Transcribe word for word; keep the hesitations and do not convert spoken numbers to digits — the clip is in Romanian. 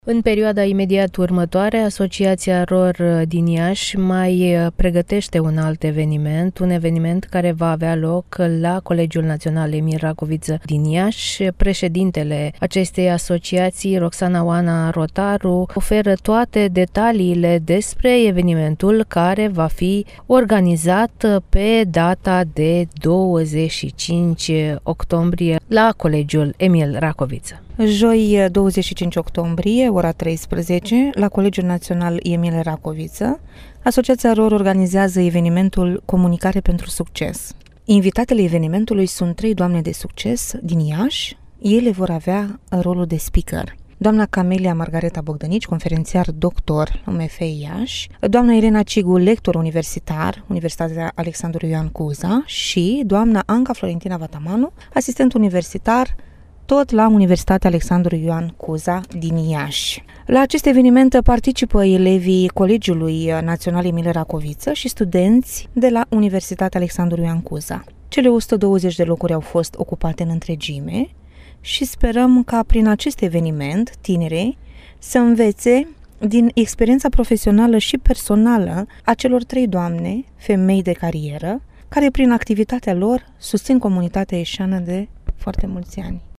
În perioada imediat următoare, Asociația R O R din Iași mai pregătește un alt eveniment, un eveniment care va avea loc la Colegiul Național Emil Racoviță din Iași. Președintele acestei asociații, Roxana Oana Rotaru, oferă toate detaliile despre evenimentul care va fi organizat pe data de douăzeci și cinci octombrie la Colegiul Emil Racoviță. Joi, douăzeci și cinci octombrie, ora treisprezece, la Colegiul Național Emil Racoviță, Asociația R O R organizează evenimentul Comunicare pentru Succes. Invitatele evenimentului sunt trei doamne de succes din Iași. Ele vor avea rolul de speaker. Doamna Camelia Margareta Bogdănici, conferențiar doctor la U M F Iași, doamna Irena Cigu, lector universitar, Universitatea Alexandru Ioan Cuza și doamna Anca Florentina Vatamanu, asistent universitar, tot la Universitatea Alexandru Ioan Cuza din Iași. La acest eveniment participă elevii Colegiului Național Emil Racoviță și studenți de la Universitatea Alexandru Ioan Cuza. Cele o sută douăzeci de locuri au fost ocupate în întregime și sperăm ca prin acest eveniment tinerii să învețe din experiența profesională și personală a celor trei doamne, femei de carieră, care prin activitatea lor susțin comunitatea ieșeană de foarte mulți ani.